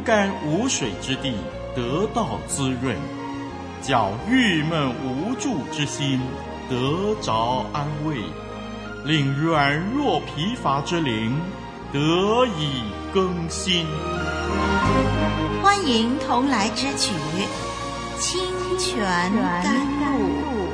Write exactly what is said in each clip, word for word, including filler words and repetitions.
干无水之地得到滋润，叫郁闷无助之心得着安慰，令软弱疲乏之灵得以更新。 欢迎同来之曲《清泉甘露》。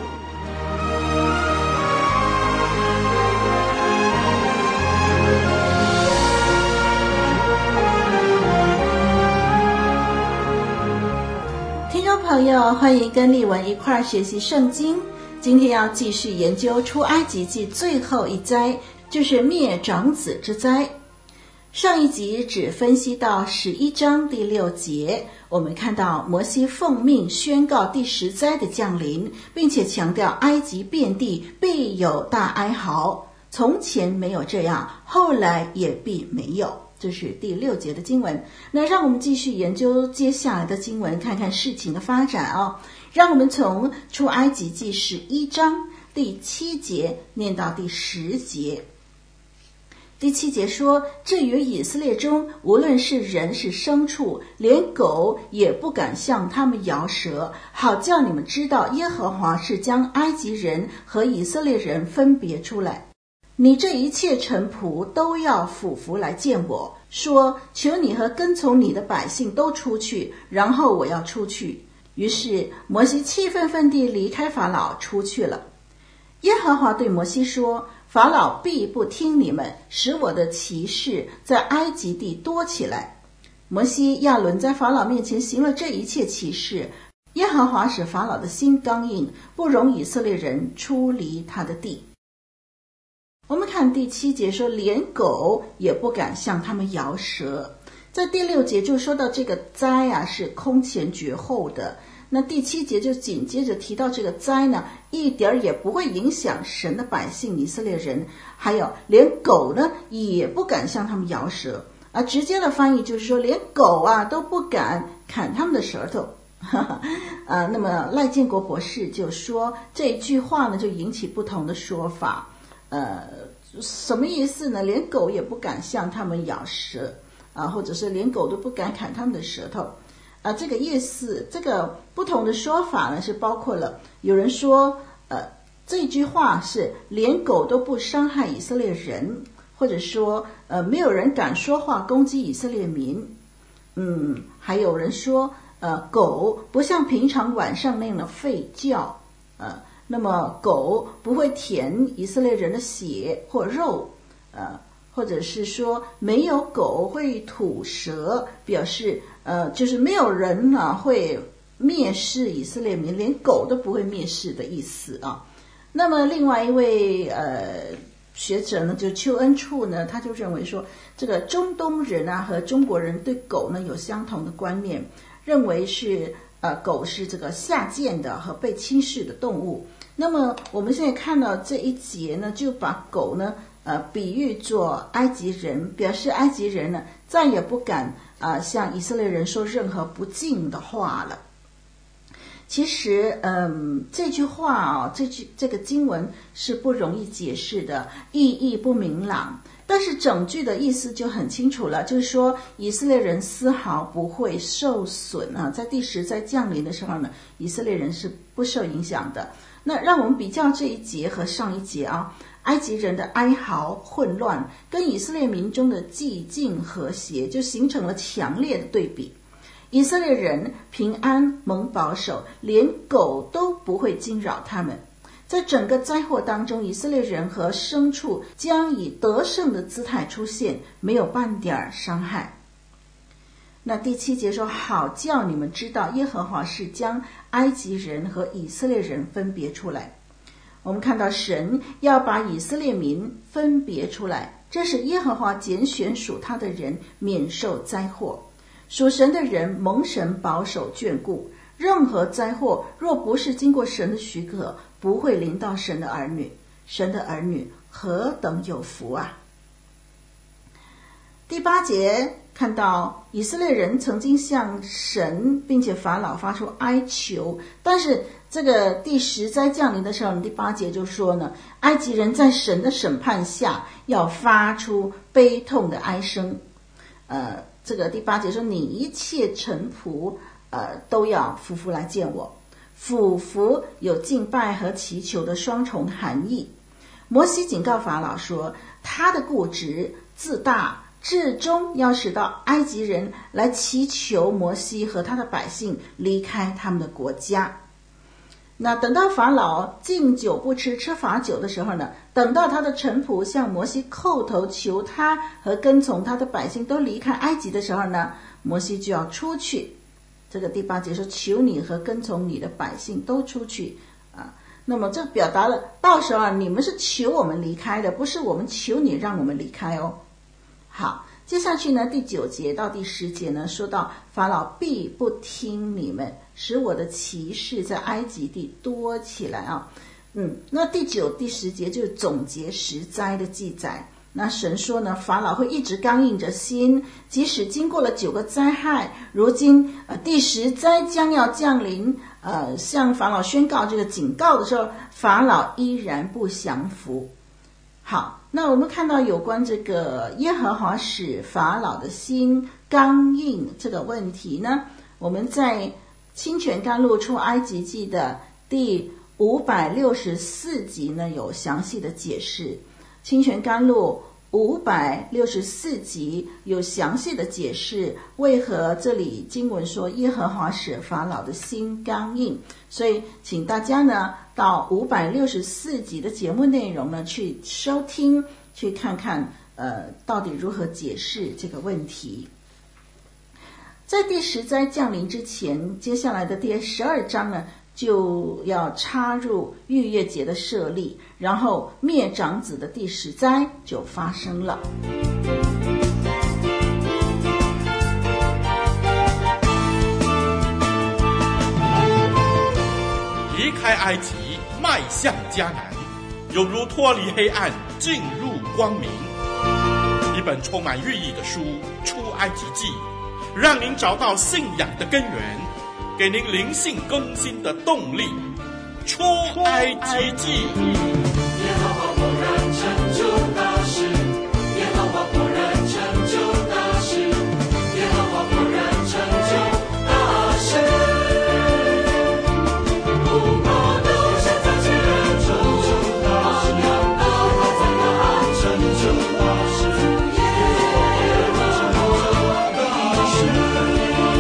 听众朋友，欢迎跟丽文一块儿学习圣经。今天要继续研究出埃及记最后一灾，就是灭长子之灾。上一集只分析到十一章第六节，我们看到摩西奉命宣告第十灾的降临，并且强调埃及遍地必有大哀嚎，从前没有这样，后来也必没有。这是第六节的经文。那让我们继续研究接下来的经文，看看事情的发展哦。让我们从出埃及记十一章第七节念到第十节。第七节说，至于以色列中，无论是人是牲畜，连狗也不敢向他们摇舌，好叫你们知道耶和华是将埃及人和以色列人分别出来。你这一切臣仆都要俯伏来见我，说，求你和跟从你的百姓都出去，然后我要出去。于是摩西气愤愤地离开法老出去了。耶和华对摩西说，法老必不听你们，使我的奇事在埃及地多起来。摩西亚伦在法老面前行了这一切奇事，耶和华使法老的心刚硬，不容以色列人出离他的地。我们看第七节说，连狗也不敢向他们摇舌。在第六节就说到这个灾啊是空前绝后的，那第七节就紧接着提到这个灾呢，一点也不会影响神的百姓以色列人，还有连狗呢也不敢向他们摇舌，而直接的翻译就是说，连狗啊都不敢砍他们的舌头。呃，那么赖建国博士就说，这一句话呢就引起不同的说法。呃，什么意思呢？连狗也不敢向他们咬舌啊，或者是连狗都不敢砍他们的舌头啊。这个意思，这个不同的说法呢，是包括了有人说，呃，这句话是连狗都不伤害以色列人，或者说，呃，没有人敢说话攻击以色列民。嗯，还有人说，呃，狗不像平常晚上那样的吠叫，呃。那么狗不会舔以色列人的血或肉，呃，或者是说没有狗会吐舌，表示呃就是没有人呢会蔑视以色列民，连狗都不会蔑视的意思啊。那么另外一位呃学者呢，就邱恩处呢，他就认为说，这个中东人啊和中国人对狗呢有相同的观念，认为是呃狗是这个下贱的和被轻视的动物。那么我们现在看到这一节呢，就把狗呢呃比喻作埃及人，表示埃及人呢再也不敢啊、呃、向以色列人说任何不敬的话了。其实嗯这句话啊、哦、这句这个经文是不容易解释的，意义不明朗，但是整句的意思就很清楚了，就是说以色列人丝毫不会受损啊，在第十灾降临的时候呢，以色列人是不受影响的。那让我们比较这一节和上一节啊，埃及人的哀嚎混乱跟以色列民中的寂静和谐就形成了强烈的对比。以色列人平安蒙保守，连狗都不会惊扰他们。在整个灾祸当中，以色列人和牲畜将以得胜的姿态出现，没有半点伤害。那第七节说，好叫你们知道耶和华是将埃及人和以色列人分别出来。我们看到神要把以色列民分别出来，这是耶和华拣选属他的人免受灾祸。属神的人蒙神保守眷顾，任何灾祸若不是经过神的许可，不会临到神的儿女。神的儿女何等有福啊！第八节看到以色列人曾经向神并且法老发出哀求，但是这个第十灾降临的时候，第八节就说呢，埃及人在神的审判下要发出悲痛的哀声。 呃，这个第八节说，你一切臣仆呃都要匍匐来见我。俯伏有敬拜和祈求的双重含义。摩西警告法老说，他的固执自大至终要使到埃及人来祈求摩西和他的百姓离开他们的国家。那等到法老禁酒不吃，吃罚酒的时候呢，等到他的臣仆向摩西叩头求他和跟从他的百姓都离开埃及的时候呢，摩西就要出去。这个第八节说，求你和跟从你的百姓都出去啊。那么这表达了，到时候啊，你们是求我们离开的，不是我们求你让我们离开哦。好，接下去呢，第九节到第十节呢，说到法老必不听你们，使我的奇事在埃及地多起来啊。嗯，那第九、第十节就是总结十灾的记载。那神说呢，法老会一直刚硬着心，即使经过了九个灾害，如今呃第十灾将要降临，呃向法老宣告这个警告的时候，法老依然不降服。好，那我们看到有关这个耶和华使法老的心刚硬这个问题呢，我们在清泉甘露出埃及记的第五百六十四集呢有详细的解释。清泉甘露五百六十四集有详细的解释为何这里经文说耶和华使法老的心刚硬，所以请大家呢到五百六十四集的节目内容呢去收听，去看看呃到底如何解释这个问题。在第十灾降临之前，接下来的第十二章呢就要插入逾越节的设立，然后灭长子的第十灾就发生了。 离开埃及，迈向迦南，犹如脱离黑暗，进入光明。一本充满寓意的书《出埃及记》，让您找到信仰的根源，给您灵性更新的动力。出埃及记。 耶和华果然成就大事，耶和华果然成就大事，耶和华果然成就大事。不怕都现在起来成就大事，都还在那岸成就大事，耶和华成就大事。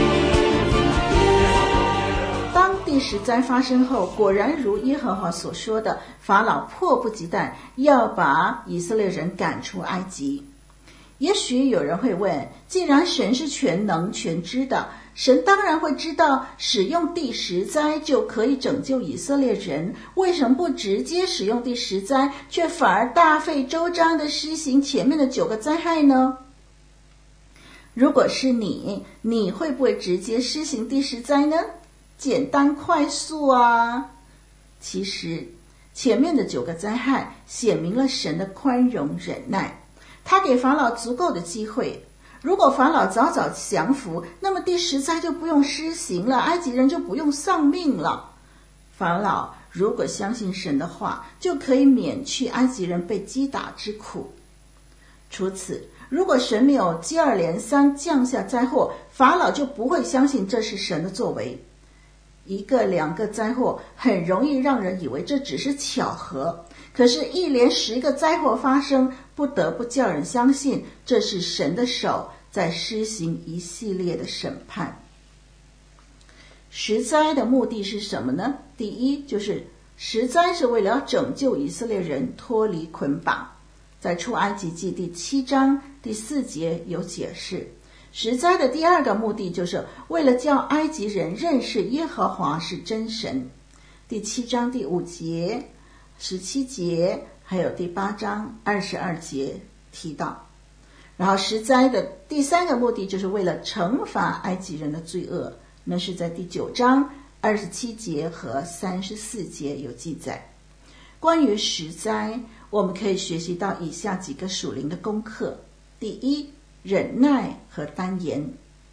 当第十灾发生后，果然如耶和华所说的，法老迫不及待要把以色列人赶出埃及。也许有人会问，既然神是全能全知的，神当然会知道使用第十灾就可以拯救以色列人，为什么不直接使用第十灾，却反而大费周章地施行前面的九个灾害呢？如果是你，你会不会直接施行第十灾呢？简单快速啊！其实前面的九个灾害显明了神的宽容忍耐，他给法老足够的机会。如果法老早早降服，那么第十灾就不用施行了，埃及人就不用丧命了。法老如果相信神的话，就可以免去埃及人被击打之苦。除此，如果神没有接二连三降下灾祸，法老就不会相信这是神的作为。一个两个灾祸很容易让人以为这只是巧合，可是一连十个灾祸发生，不得不叫人相信这是神的手在施行一系列的审判。十灾的目的是什么呢？第一，就是十灾是为了要拯救以色列人脱离捆绑，在出埃及记第七章第四节有解释。十灾的第二个目的就是为了叫埃及人认识耶和华是真神，第七章第五节、十七节还有第八章二十二节提到。然后十灾的第三个目的就是为了惩罚埃及人的罪恶，那是在第九章二十七节和三十四节有记载。关于十灾，我们可以学习到以下几个属灵的功课。第一，忍耐和单言。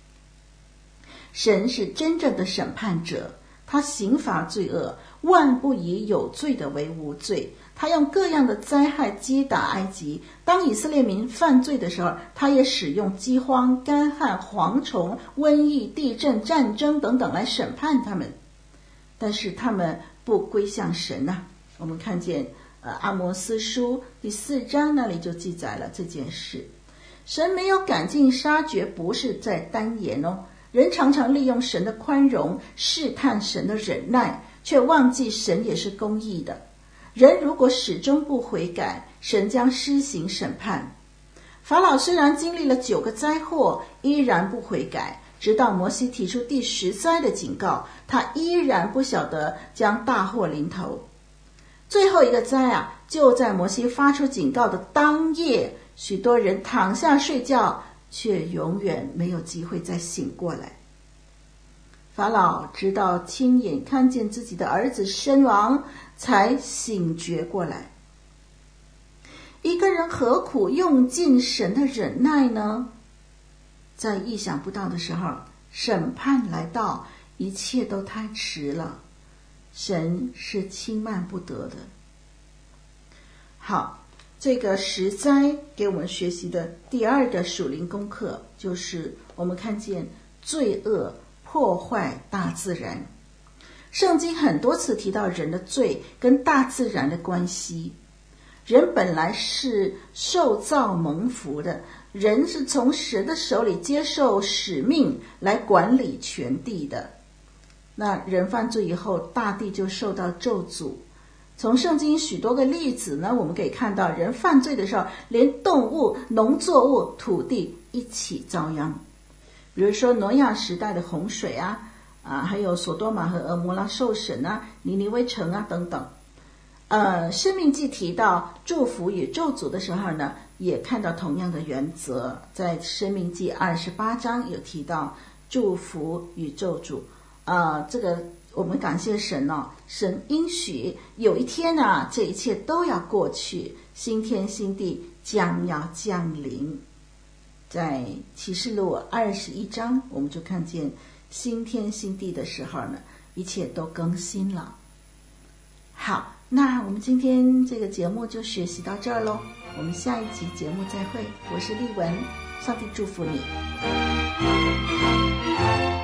神是真正的审判者，他刑罚罪恶，万不以有罪的为无罪， 他用各样的灾害击打埃及。当以色列民犯罪的时候，他也使用饥荒、干旱、蝗虫、瘟疫、地震、战争等等来审判他们。但是他们不归向神啊。我们看见呃阿摩司书第四章那里就记载了这件事。神没有赶尽杀绝，不是在单言哦。人常常利用神的宽容试探神的忍耐，却忘记神也是公义的。人如果始终不悔改，神将施行审判。法老虽然经历了九个灾祸，依然不悔改，直到摩西提出第十灾的警告，他依然不晓得将大祸临头。最后一个灾啊，就在摩西发出警告的当夜，许多人躺下睡觉，却永远没有机会再醒过来。法老直到亲眼看见自己的儿子身亡，才醒觉过来。一个人何苦用尽神的忍耐呢？在意想不到的时候，审判来到，一切都太迟了。神是轻慢不得的。好，这个十灾给我们学习的第二个属灵功课，就是我们看见罪恶破坏大自然。圣经很多次提到人的罪跟大自然的关系。人本来是受造蒙福的，人是从神的手里接受使命来管理全地的。那人犯罪以后，大地就受到咒诅。从圣经许多个例子呢，我们可以看到人犯罪的时候，连动物、农作物、土地一起遭殃。比如说挪亚时代的洪水啊，啊，还有索多玛和蛾摩拉受审啊，尼尼微城啊等等。呃，申命记提到祝福与咒诅的时候呢，也看到同样的原则。在申命记二十八章有提到祝福与咒诅。呃，这个我们感谢神哦，神应许有一天啊，这一切都要过去，新天新地将要降临。在启示录二十一章，我们就看见新天新地的时候呢，一切都更新了。好，那我们今天这个节目就学习到这儿咯，我们下一集节目再会。我是丽文，上帝祝福你。